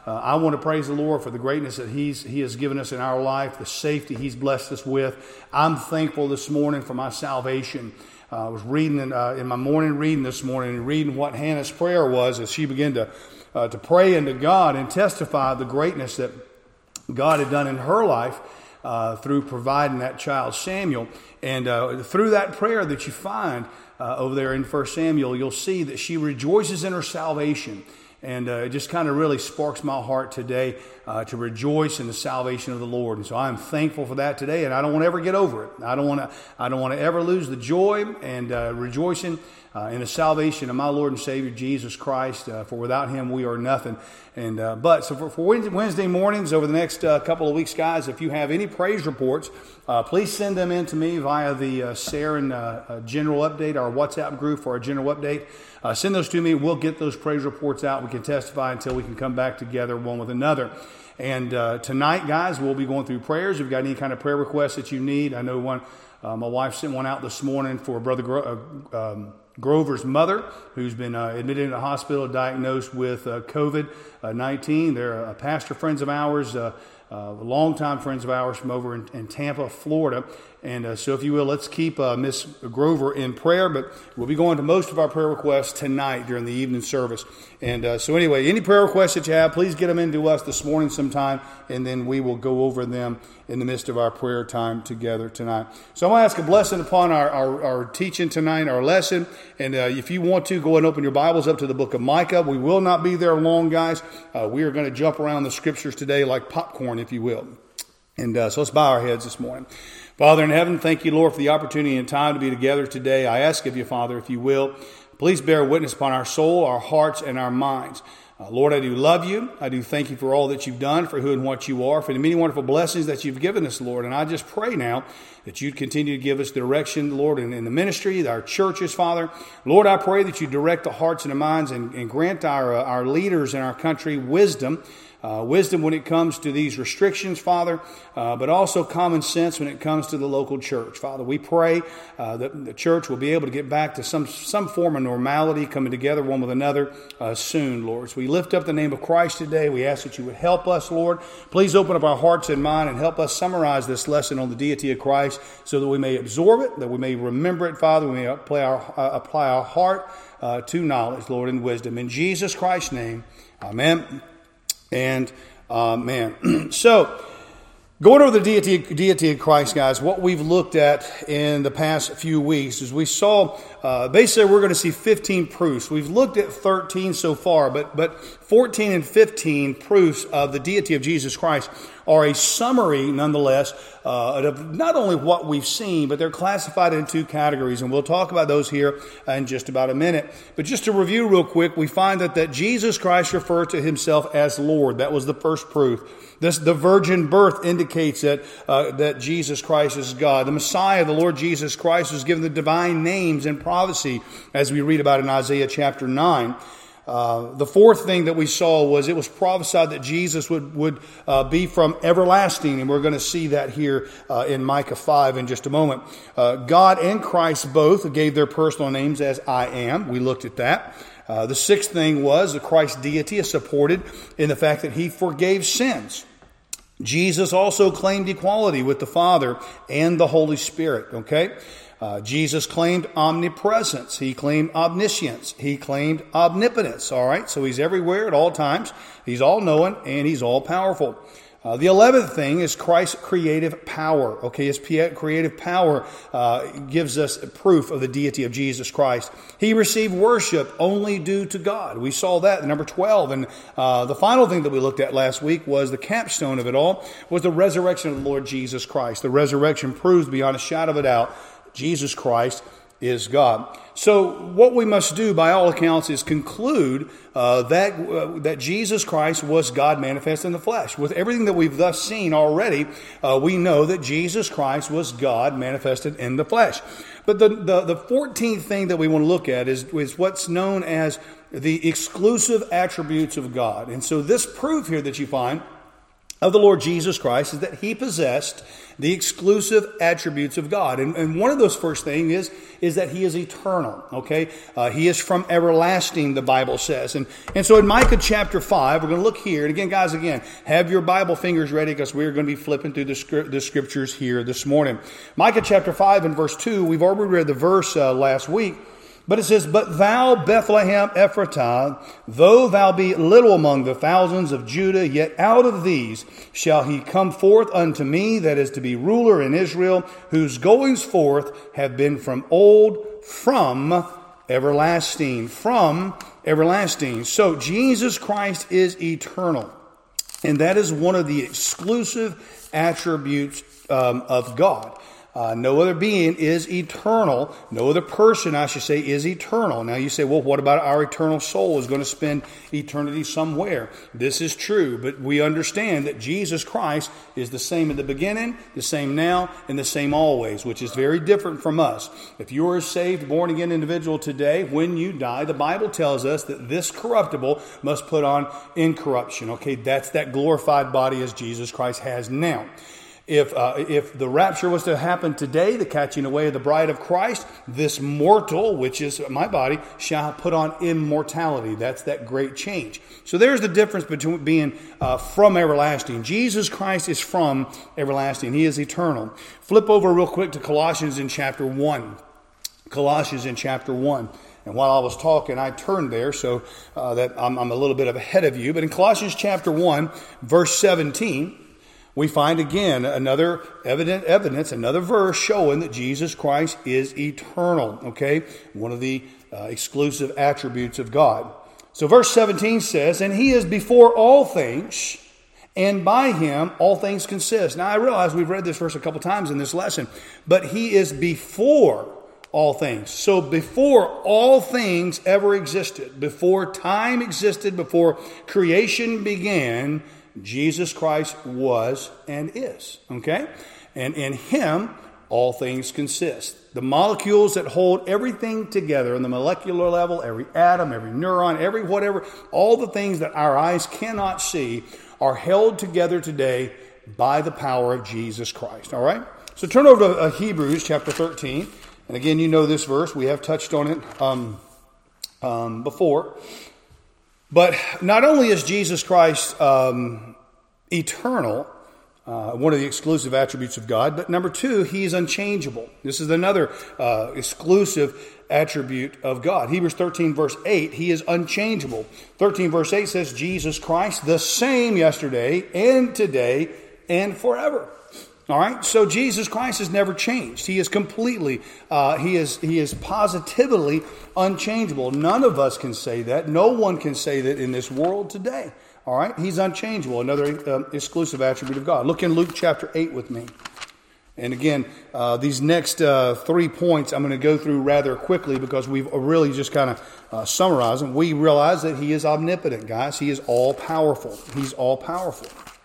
I want to praise the Lord for the greatness that He has given us in our life, the safety He's blessed us with. I'm thankful this morning for my salvation. I was reading in my morning reading this morning and reading what Hannah's prayer was as she began to pray unto God and testify the greatness that God had done in her life through providing that child Samuel. And through that prayer that you find over there in 1 Samuel, you'll see that she rejoices in her salvation. And it just kind of really sparks my heart today to rejoice in the salvation of the Lord. And so I'm thankful for that today, and I don't want to ever get over it. I don't want to ever lose the joy and rejoicing in the salvation of my Lord and Savior Jesus Christ. For without Him we are nothing. And but for Wednesday mornings over the next couple of weeks, guys, if you have any praise reports, please send them in to me via the Saren General Update, our WhatsApp group for our General Update. Send those to me. We'll get those praise reports out. We can testify until we can come back together one with another. And tonight, guys, we'll be going through prayers. If you've got any kind of prayer requests that you need, I know one. My wife sent one out this morning for Brother Grover's mother, who's been admitted in the hospital, diagnosed with COVID-19. They're pastor friends of ours, longtime friends of ours from over in Tampa, Florida. And so if you will, let's keep Miss Grover in prayer. But we'll be going to most of our prayer requests tonight during the evening service. And so anyway, any prayer requests that you have, please get them into us this morning sometime. And then we will go over them in the midst of our prayer time together tonight. So I want to ask a blessing upon our teaching tonight, our lesson. And if you want to, go ahead and open your Bibles up to the book of Micah. We will not be there long, guys. We are going to jump around the scriptures today like popcorn, if you will. And so let's bow our heads this morning. Father in heaven, thank you, Lord, for the opportunity and time to be together today. I ask of you, Father, if you will, please bear witness upon our soul, our hearts, and our minds. Lord, I do love you. I do thank you for all that you've done, for who and what you are, for the many wonderful blessings that you've given us, Lord. And I just pray now that you'd continue to give us direction, Lord, in the ministry, our churches, Father. Lord, I pray that you direct the hearts and the minds and grant our leaders in our country wisdom. Wisdom when it comes to these restrictions, Father, but also common sense when it comes to the local church. Father, we pray that the church will be able to get back to some form of normality, coming together one with another soon, Lord. So we lift up the name of Christ today. We ask that you would help us, Lord. Please open up our hearts and mind and help us summarize this lesson on the deity of Christ so that we may absorb it, that we may remember it, Father. We may apply our heart to knowledge, Lord, and wisdom. In Jesus Christ's name, amen. And man, so going over the deity of Christ, guys, what we've looked at in the past few weeks is we saw, basically we're going to see 15 proofs. We've looked at 13 so far, but 14 and 15 proofs of the deity of Jesus Christ are a summary, nonetheless, of not only what we've seen, but they're classified in two categories, and we'll talk about those here in just about a minute. But just to review real quick, we find that Jesus Christ referred to himself as Lord. That was the first proof. The virgin birth indicates that Jesus Christ is God. The Messiah, the Lord Jesus Christ, was given the divine names and prophecy, as we read about in Isaiah chapter 9. The fourth thing that we saw was it was prophesied that Jesus would be from everlasting, and we're going to see that here in Micah 5 in just a moment. God and Christ both gave their personal names as I am. We looked at that. The sixth thing was that Christ's deity is supported in the fact that he forgave sins. Jesus also claimed equality with the Father and the Holy Spirit, okay? Jesus claimed omnipresence. He claimed omniscience. He claimed omnipotence, all right? So he's everywhere at all times. He's all-knowing and he's all-powerful. The 11th thing is Christ's creative power. Okay, his creative power gives us proof of the deity of Jesus Christ. He received worship only due to God. We saw that in number 12. And the final thing that we looked at last week was the capstone of it all, was the resurrection of the Lord Jesus Christ. The resurrection proves beyond a shadow of a doubt Jesus Christ is God. So what we must do, by all accounts, is conclude that Jesus Christ was God manifest in the flesh. With everything that we've thus seen already, we know that Jesus Christ was God manifested in the flesh. But the 14th thing that we want to look at is what's known as the exclusive attributes of God. And so this proof here that you find of the Lord Jesus Christ is that he possessed the exclusive attributes of God. And one of those first things is that he is eternal, okay? He is from everlasting, the Bible says. And so in Micah chapter 5, we're going to look here. And again, guys, have your Bible fingers ready because we're going to be flipping through the scriptures here this morning. Micah chapter 5 and verse 2, we've already read the verse last week. But it says, "But thou, Bethlehem Ephratah, though thou be little among the thousands of Judah, yet out of these shall he come forth unto me, that is to be ruler in Israel, whose goings forth have been from old, from everlasting." From everlasting. So Jesus Christ is eternal. And that is one of the exclusive attributes of God. No other being is eternal. No other person, I should say, is eternal. Now you say, well, what about our eternal soul is going to spend eternity somewhere? This is true, but we understand that Jesus Christ is the same in the beginning, the same now, and the same always, which is very different from us. If you are a saved, born-again individual today, when you die, the Bible tells us that this corruptible must put on incorruption. Okay, that's that glorified body as Jesus Christ has now. If the rapture was to happen today, the catching away of the bride of Christ, this mortal, which is my body, shall put on immortality. That's that great change. So there's the difference between being from everlasting. Jesus Christ is from everlasting. He is eternal. Flip over real quick to Colossians in chapter 1. Colossians in chapter 1. And while I was talking, I turned there so that I'm a little bit ahead of you. But in Colossians chapter 1, verse 17... we find again another evidence, another verse showing that Jesus Christ is eternal, okay? One of the exclusive attributes of God. So verse 17 says, "And he is before all things, and by him all things consist." Now I realize we've read this verse a couple times in this lesson, but he is before all things. So before all things ever existed, before time existed, before creation began, Jesus Christ was and is, okay? And in him, all things consist. The molecules that hold everything together on the molecular level, every atom, every neuron, every whatever, all the things that our eyes cannot see are held together today by the power of Jesus Christ, all right? So turn over to Hebrews chapter 13. And again, you know this verse. We have touched on it before. But not only is Jesus Christ eternal, one of the exclusive attributes of God, but number two, he is unchangeable. This is another exclusive attribute of God. Hebrews 13 verse 8, he is unchangeable. 13 verse 8 says, "Jesus Christ, the same yesterday and today and forever." All right, so Jesus Christ has never changed. He is completely, he is positively unchangeable. None of us can say that. No one can say that in this world today. All right, he's unchangeable. Another exclusive attribute of God. Look in Luke chapter 8 with me. And again, these next 3 points I'm going to go through rather quickly because we've really just kind of summarized them. We realize that he is omnipotent, guys. He is all powerful. He's all powerful.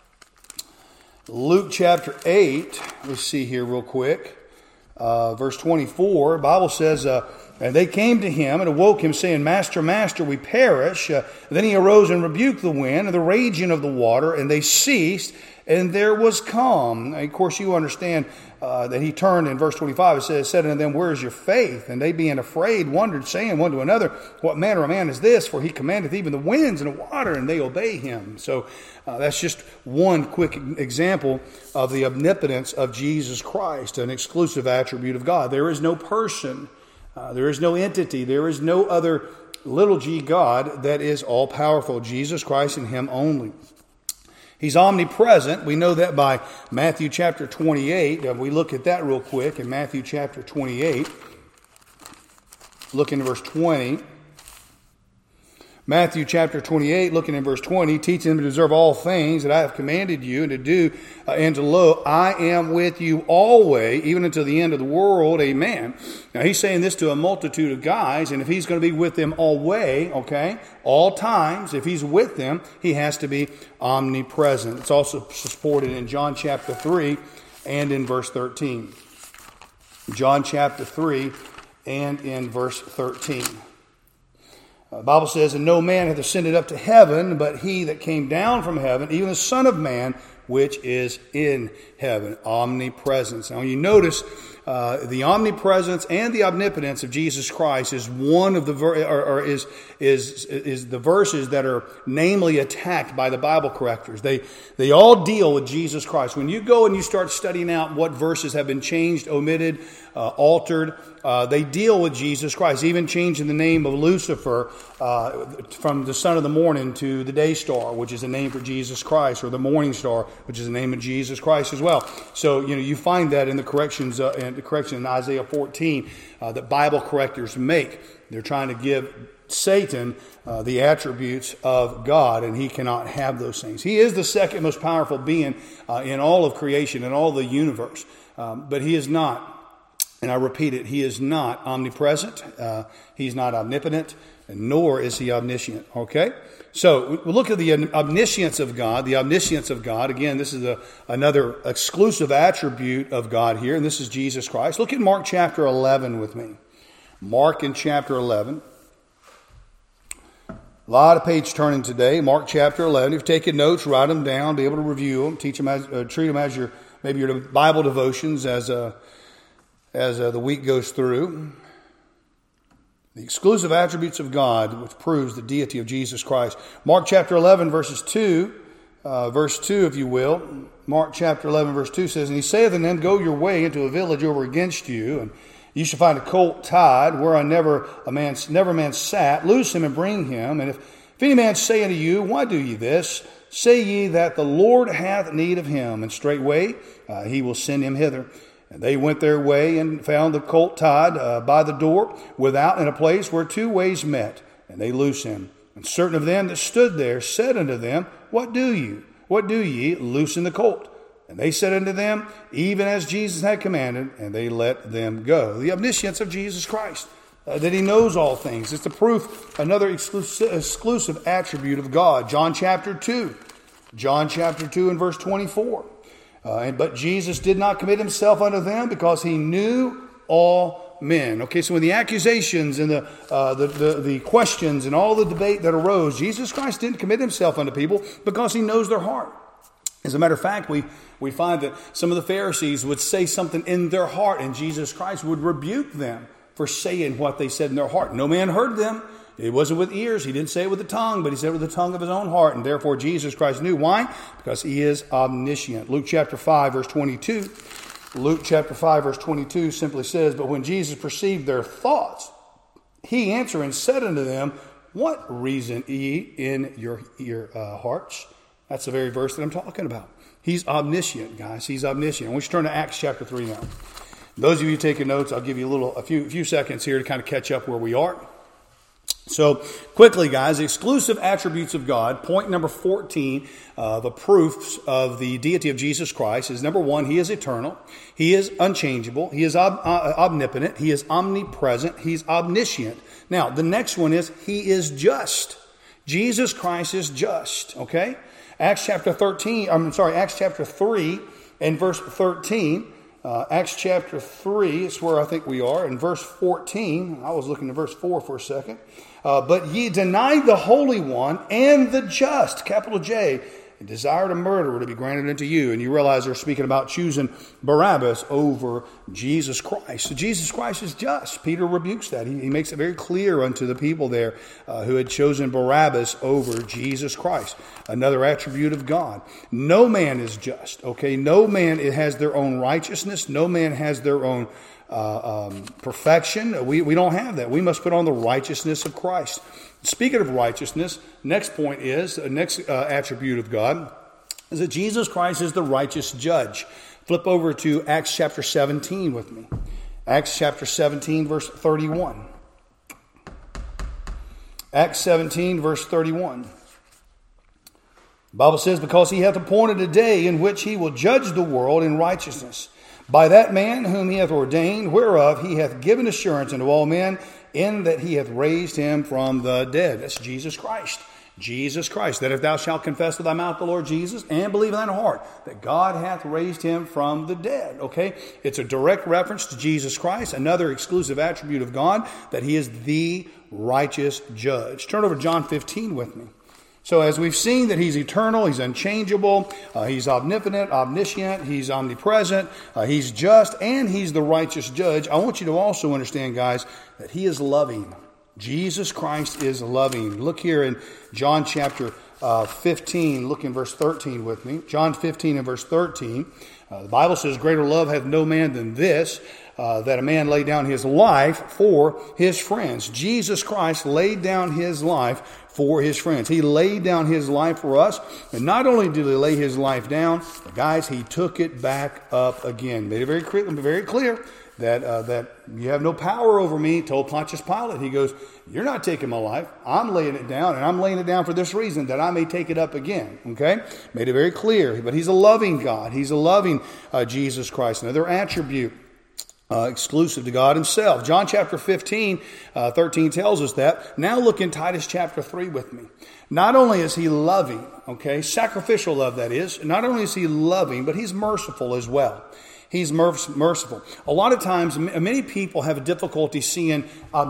Luke chapter 8, let's see here real quick, verse 24, the Bible says, "And they came to him and awoke him, saying, Master, Master, we perish. Then he arose and rebuked the wind and the raging of the water, and they ceased, and there was calm." And of course, you understand that he turned in verse 25. It said unto them, "Where is your faith?" And they being afraid, wondered, saying one to another, "What manner of man is this? For he commandeth even the winds and the water, and they obey him." So that's just one quick example of the omnipotence of Jesus Christ, an exclusive attribute of God. There is no person, there is no entity, there is no other little g God that is all powerful. Jesus Christ and him only. He's omnipresent. We know that by Matthew chapter 28. We look at that real quick in Matthew chapter 28. Look in verse 20. Matthew chapter 28, looking in verse 20, "Teach them to observe all things that I have commanded you, and to do, and to lo, I am with you always, even until the end of the world. Amen." Now he's saying this to a multitude of guys, and if he's going to be with them always, okay, all times, if he's with them, he has to be omnipresent. It's also supported in John chapter 3 and in verse 13. John chapter 3 and in verse 13. The Bible says, "And no man hath ascended up to heaven, but he that came down from heaven, even the Son of Man, which is in heaven. Omnipresence. Now you notice the omnipresence and the omnipotence of Jesus Christ is one of the is the verses that are namely attacked by the Bible correctors. They all deal with Jesus Christ. When you go and you start studying out what verses have been changed, omitted, altered, they deal with Jesus Christ, even changing the name of Lucifer from the son of the morning to the day star, which is a name for Jesus Christ, or the morning star, which is the name of Jesus Christ as well. So you find that in the corrections in Isaiah 14 that Bible correctors make. They're trying to give Satan the attributes of God, and he cannot have those things. He is the second most powerful being in all of creation, in all the universe, but he is not. And I repeat it, he is not omnipresent, he's not omnipotent, and nor is he omniscient. Okay? So we look at the omniscience of God. The omniscience of God, again, this is another exclusive attribute of God here, and this is Jesus Christ. Look at Mark chapter 11 with me. Mark in chapter 11. A lot of page turning today. Mark chapter 11. If you're taking notes, write them down, be able to review them, teach them treat them as your Bible devotions as the week goes through. The exclusive attributes of God, which proves the deity of Jesus Christ. Mark chapter 11, verse 2, if you will. Mark chapter 11, verse 2 says, "And he saith unto them, Go your way into a village over against you, and you shall find a colt tied, whereon never man sat. Loose him and bring him. And if any man say unto you, Why do ye this? Say ye that the Lord hath need of him, and straightway he will send him hither. And they went their way and found the colt tied by the door without, in a place where two ways met. And they loosed him. And certain of them that stood there said unto them, What do you? What do ye? Loosen the colt. And they said unto them, Even as Jesus had commanded, and they let them go." The omniscience of Jesus Christ, that he knows all things. It's the proof, another exclusive attribute of God. John chapter 2 and verse 24. But Jesus did not commit himself unto them, because he knew all men. Okay, so when the accusations and the questions and all the debate that arose, Jesus Christ didn't commit himself unto people because he knows their heart. As a matter of fact, we find that some of the Pharisees would say something in their heart, and Jesus Christ would rebuke them for saying what they said in their heart. No man heard them. It wasn't with ears. He didn't say it with the tongue, but he said it with the tongue of his own heart. And therefore Jesus Christ knew. Why? Because he is omniscient. Luke chapter 5, verse 22. Luke chapter 5, verse 22 simply says, "But when Jesus perceived their thoughts, he answered and said unto them, What reason ye in your hearts?" That's the very verse that I'm talking about. He's omniscient, guys. He's omniscient. I want you to turn to Acts chapter 3 now. Those of you taking notes, I'll give you a few seconds here to kind of catch up where we are. So quickly, guys, the exclusive attributes of God. Point number 14, the proofs of the deity of Jesus Christ is, number one, he is eternal. He is unchangeable. He is omnipotent. He is omnipresent. He's omniscient. Now, the next one is he is just. Jesus Christ is just. Okay? Acts chapter 3 and verse 13. Acts chapter 3 is where I think we are. In verse 14, I was looking at verse 4 for a second. "But ye denied the Holy One and the just," capital J, "and desired a murderer to be granted unto you." And you realize they're speaking about choosing Barabbas over Jesus Christ. So Jesus Christ is just. Peter rebukes that. He makes it very clear unto the people there who had chosen Barabbas over Jesus Christ. Another attribute of God. No man is just. Okay, no man has their own righteousness. No man has their own perfection. We don't have that. We must put on the righteousness of Christ. Speaking of righteousness, next point is, next attribute of God is that Jesus Christ is the righteous judge. Flip over to Acts chapter 17 with me. Acts chapter 17, verse 31. Acts 17, verse 31. The Bible says, "Because he hath appointed a day in which he will judge the world in righteousness, by that man whom he hath ordained, whereof he hath given assurance unto all men, in that he hath raised him from the dead." That's Jesus Christ. Jesus Christ. "That if thou shalt confess with thy mouth the Lord Jesus, and believe in thine heart that God hath raised him from the dead." Okay? It's a direct reference to Jesus Christ. Another exclusive attribute of God, that he is the righteous judge. Turn over to John 15 with me. So as we've seen that he's eternal, he's unchangeable, he's omnipotent, omniscient, he's omnipresent, he's just, and he's the righteous judge, I want you to also understand, guys, that he is loving. Jesus Christ is loving. Look here in John chapter 15, look in verse 13 with me. John 15 and verse 13. The Bible says, greater love hath no man than this, that a man lay down his life for his friends. Jesus Christ laid down his life for his friends. He laid down his life for us. And not only did he lay his life down, but guys, he took it back up again. Made it very clear that you have no power over me, told Pontius Pilate. He goes, you're not taking my life. I'm laying it down, and I'm laying it down for this reason, that I may take it up again. Okay? Made it very clear. But he's a loving God. He's a loving Jesus Christ. Another attribute exclusive to God himself. John chapter 15, 13 tells us that. Now look in Titus chapter 3 with me. Not only is he loving, okay, sacrificial love that is, not only is he loving, but he's merciful as well. He's merciful. A lot of times, many people have a difficulty seeing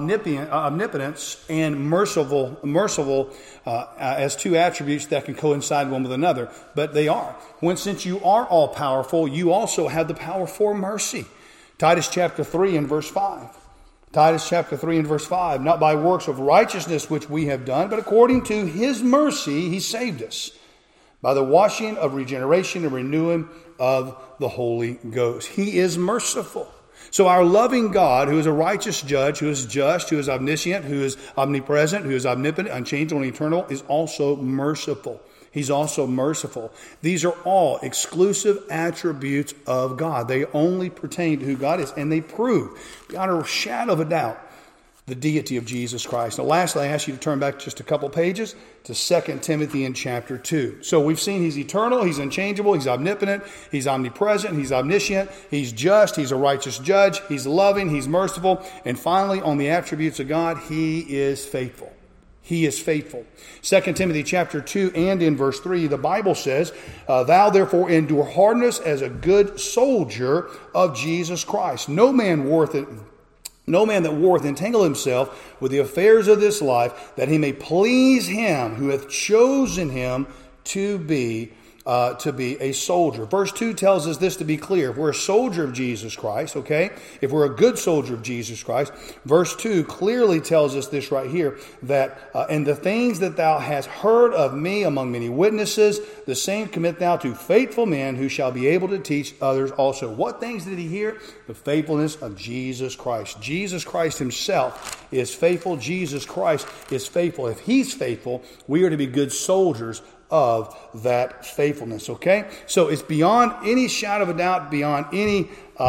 omnipotence and merciful as two attributes that can coincide one with another, but they are. Since you are all powerful, you also have the power for mercy. Titus chapter 3 and verse 5. Titus chapter 3 and verse 5. Not by works of righteousness which we have done, but according to his mercy he saved us, by the washing of regeneration and renewing of the Holy Ghost. He is merciful. So our loving God, who is a righteous judge, who is just, who is omniscient, who is omnipresent, who is omnipotent, unchangeable, and eternal, is also merciful. He's also merciful. These are all exclusive attributes of God. They only pertain to who God is, and they prove, beyond a shadow of a doubt, the deity of Jesus Christ. Now, lastly, I ask you to turn back just a couple pages to 2 Timothy in chapter 2. So we've seen he's eternal, he's unchangeable, he's omnipotent, he's omnipresent, he's omniscient, he's just, he's a righteous judge, he's loving, he's merciful, and finally, on the attributes of God, he is faithful. He is faithful. 2 Timothy chapter 2 and in verse 3, the Bible says, thou therefore endure hardness as a good soldier of Jesus Christ. No man that warreth entangle himself with the affairs of this life, that he may please him who hath chosen him to be a soldier. Verse 2 tells us this to be clear. If we're a soldier of Jesus Christ, okay, if we're a good soldier of Jesus Christ, verse 2 clearly tells us this right here, that, and the things that thou hast heard of me among many witnesses, the same commit thou to faithful men who shall be able to teach others also. What things did he hear? The faithfulness of Jesus Christ. Jesus Christ himself is faithful. Jesus Christ is faithful. If he's faithful, we are to be good soldiers of that faithfulness, okay? So it's beyond any shadow of a doubt, beyond any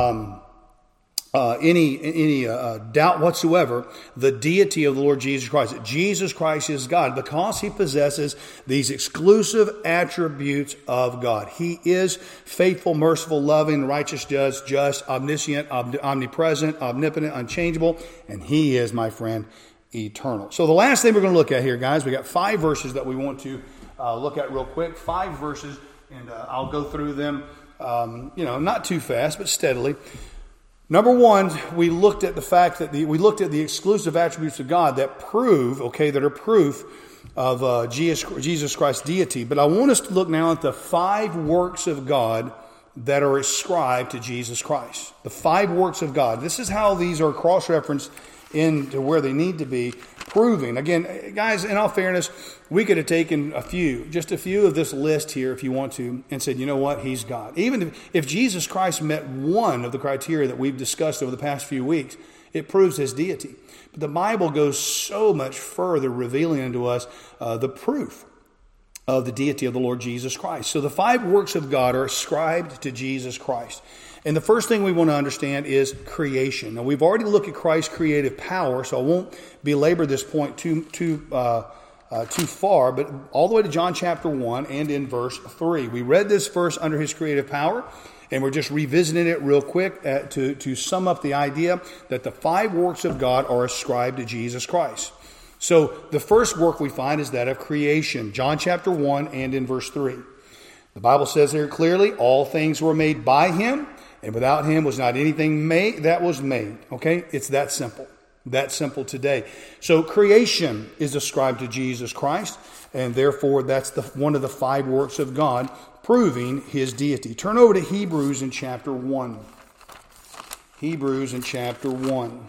doubt whatsoever, the deity of the Lord Jesus Christ. That Jesus Christ is God because he possesses these exclusive attributes of God. He is faithful, merciful, loving, righteous, just, omniscient, omnipresent, omnipotent, unchangeable, and he is, my friend, eternal. So the last thing we're going to look at here, guys, we got 5 verses that we want to look at real quick. 5 verses, and I'll go through them, not too fast, but steadily. Number 1, we looked at the fact that we looked at the exclusive attributes of God that are proof of Jesus Christ's deity. But I want us to look now at the 5 works of God that are ascribed to Jesus Christ. The 5 works of God. This is how these are cross-referenced into where they need to be, proving. Again, guys, in all fairness, we could have taken just a few of this list here if you want to, and said, you know what, he's God. Even if Jesus Christ met one of the criteria that we've discussed over the past few weeks, it proves his deity. But the Bible goes so much further, revealing unto us the proof of the deity of the Lord Jesus Christ. So the 5 works of God are ascribed to Jesus Christ. And the first thing we want to understand is creation. Now, we've already looked at Christ's creative power, so I won't belabor this point too far, but all the way to John chapter 1 and in verse 3. We read this verse under his creative power, and we're just revisiting it real quick to sum up the idea that the 5 works of God are ascribed to Jesus Christ. So the first work we find is that of creation. John chapter 1 and in verse 3. The Bible says here clearly, all things were made by him, and without him was not anything made that was made. Okay? It's that simple. That simple today. So creation is ascribed to Jesus Christ, and therefore that's one of the 5 works of God, proving his deity. Turn over to Hebrews in chapter 1. Hebrews in chapter 1.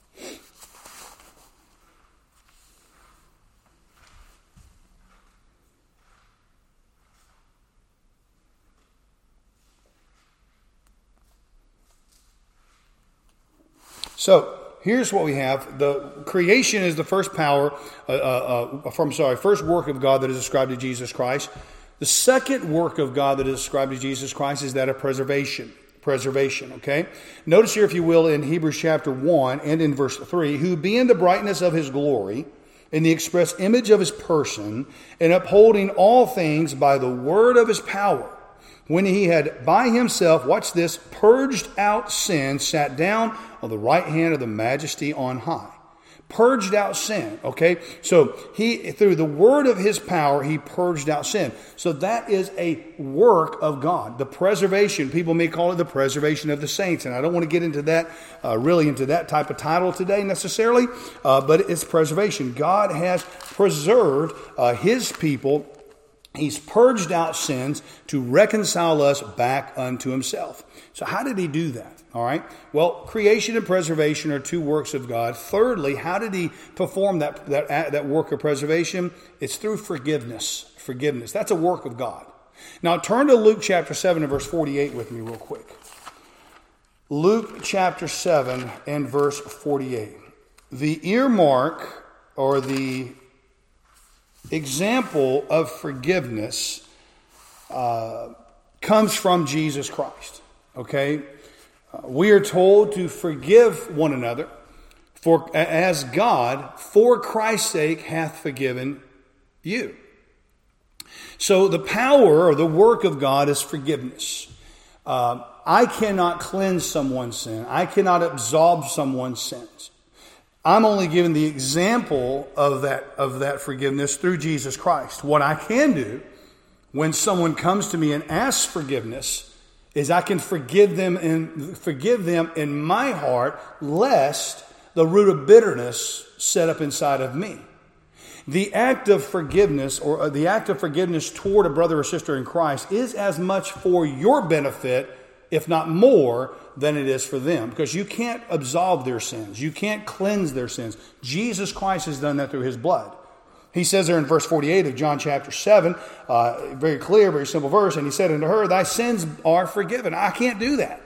So, here's what we have. The creation is the first first work of God that is ascribed to Jesus Christ. The second work of God that is ascribed to Jesus Christ is that of preservation. Preservation, okay? Notice here, if you will, in Hebrews chapter 1 and in verse 3, who being the brightness of his glory, in the express image of his person, and upholding all things by the word of his power, when he had by himself, watch this, purged out sin, sat down on the right hand of the majesty on high. Purged out sin, okay? So he, through the word of his power, he purged out sin. So that is a work of God. The preservation, people may call it the preservation of the saints. And I don't want to get into that, into that type of title today necessarily, but it's preservation. God has preserved his people. He's purged out sins to reconcile us back unto himself. So how did he do that? All right. Well, creation and preservation are 2 works of God. Thirdly, how did he perform that work of preservation? It's through forgiveness. Forgiveness. That's a work of God. Now turn to Luke chapter 7 and verse 48 with me real quick. Luke chapter 7 and verse 48. The earmark or the example of forgiveness comes from Jesus Christ. Okay? We are told to forgive one another, for as God, for Christ's sake, hath forgiven you. So the power or the work of God is forgiveness. I cannot cleanse someone's sin. I cannot absolve someone's sins. I'm only given the example of that forgiveness through Jesus Christ. What I can do when someone comes to me and asks forgiveness is I can forgive them in my heart, lest the root of bitterness set up inside of me. The act of forgiveness or the act of forgiveness toward a brother or sister in Christ is as much for your benefit, if not more, than it is for them. Because you can't absolve their sins. You can't cleanse their sins. Jesus Christ has done that through his blood. He says there in verse 48 of John chapter 7, very clear, very simple verse, and he said unto her, thy sins are forgiven. I can't do that.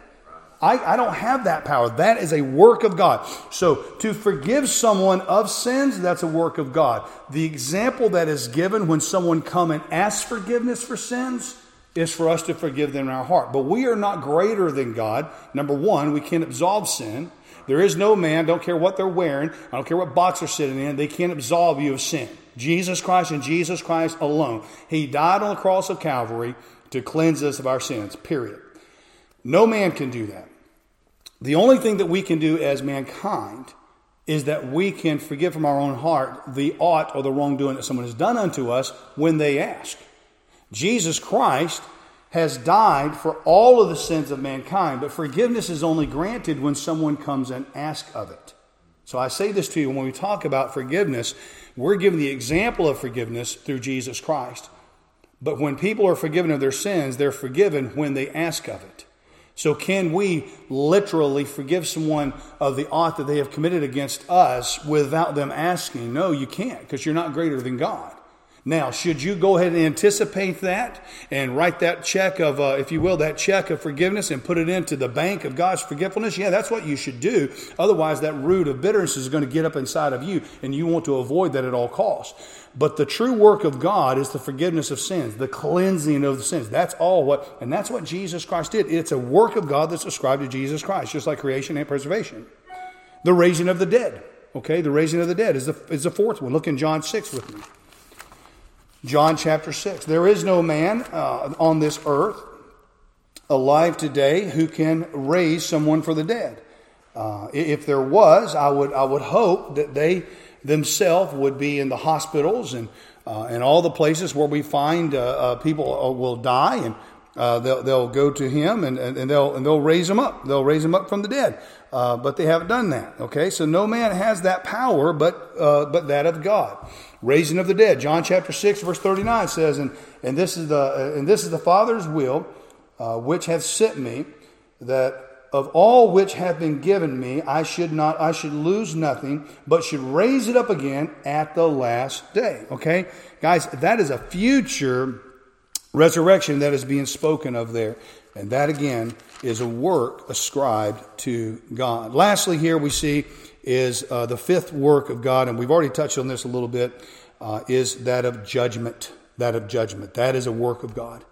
I don't have that power. That is a work of God. So to forgive someone of sins, that's a work of God. The example that is given when someone come and asks forgiveness for sins is for us to forgive them in our heart. But we are not greater than God. Number one, we can't absolve sin. There is no man, don't care what they're wearing, I don't care what box they're sitting in, they can't absolve you of sin. Jesus Christ and Jesus Christ alone. He died on the cross of Calvary to cleanse us of our sins, period. No man can do that. The only thing that we can do as mankind is that we can forgive from our own heart the ought or the wrongdoing that someone has done unto us when they ask. Jesus Christ has died for all of the sins of mankind, but forgiveness is only granted when someone comes and asks of it. So I say this to you, when we talk about forgiveness, we're given the example of forgiveness through Jesus Christ. But when people are forgiven of their sins, they're forgiven when they ask of it. So can we literally forgive someone of the ought that they have committed against us without them asking? No, you can't, because you're not greater than God. Now, should you go ahead and anticipate that and write that check of, if you will, that check of forgiveness and put it into the bank of God's forgetfulness? Yeah, that's what you should do. Otherwise, that root of bitterness is going to get up inside of you, and you want to avoid that at all costs. But the true work of God is the forgiveness of sins, the cleansing of the sins. That's what Jesus Christ did. It's a work of God that's ascribed to Jesus Christ, just like creation and preservation. The raising of the dead. Okay, the raising of the dead is the fourth one. Look in John 6 with me. John chapter 6. There is no man on this earth alive today who can raise someone from the dead. If there was, I would hope that they themselves would be in the hospitals and all the places where we find people will die, they'll go to him and they'll raise him up. They'll raise him up from the dead. But they haven't done that. Okay, so no man has that power but that of God. Raising of the dead. John chapter 6 verse 39 says, and this is the Father's will, which hath sent me, that of all which have been given me, I should lose nothing, but should raise it up again at the last day. Okay, guys, that is a future resurrection that is being spoken of there. And that again is a work ascribed to God. Lastly, here we see is the fifth work of God, and we've already touched on this a little bit, is that of judgment. That of judgment. That is a work of God.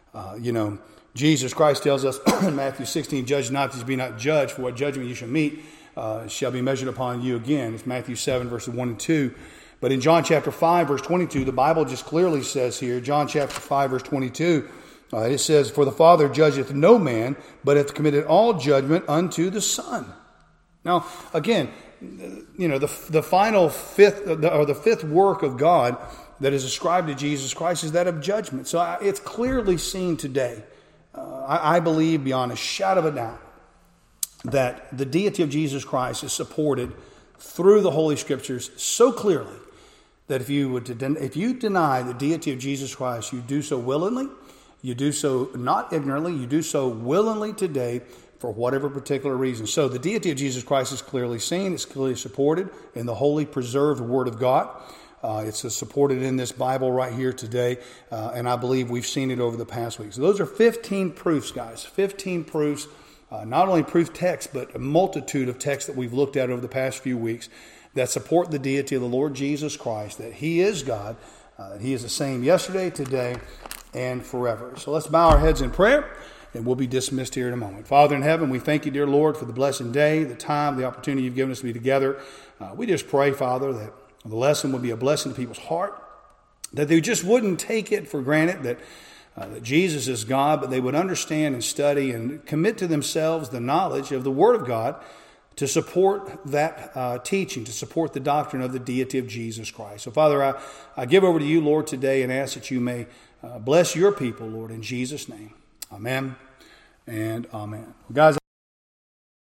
Jesus Christ tells us in Matthew 16, judge not that you be not judged, for what judgment you shall meet shall be measured upon you again. It's Matthew 7, verses 1 and 2. But in John chapter 5, verse 22, the Bible just clearly says here, John chapter 5, verse 22, it says, for the Father judgeth no man, but hath committed all judgment unto the Son. Now, again, the final fifth, or the fifth work of God that is ascribed to Jesus Christ is that of judgment. So it's clearly seen today. I believe beyond a shadow of a doubt that the deity of Jesus Christ is supported through the Holy Scriptures so clearly that if you deny the deity of Jesus Christ, you do so willingly, you do so not ignorantly, you do so willingly today for whatever particular reason. So the deity of Jesus Christ is clearly seen, it's clearly supported in the holy preserved Word of God. It's supported in this Bible right here today, and I believe we've seen it over the past week. So those are 15 proofs, guys. 15 proofs, not only proof texts, but a multitude of texts that we've looked at over the past few weeks that support the deity of the Lord Jesus Christ, that He is God, that He is the same yesterday, today, and forever. So let's bow our heads in prayer, and we'll be dismissed here in a moment. Father in heaven, we thank you, dear Lord, for the blessed day, the time, the opportunity you've given us to be together. We just pray, Father, that the lesson would be a blessing to people's heart, that they just wouldn't take it for granted that Jesus is God, but they would understand and study and commit to themselves the knowledge of the Word of God to support that teaching, to support the doctrine of the deity of Jesus Christ. So, Father, I give over to you, Lord, today and ask that you may bless your people, Lord, in Jesus' name. Amen and amen. Guys,